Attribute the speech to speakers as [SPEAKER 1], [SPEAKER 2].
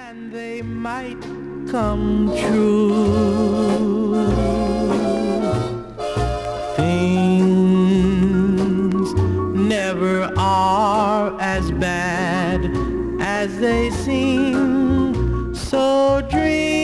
[SPEAKER 1] and they might come true. Things never are as bad as they seem, so dream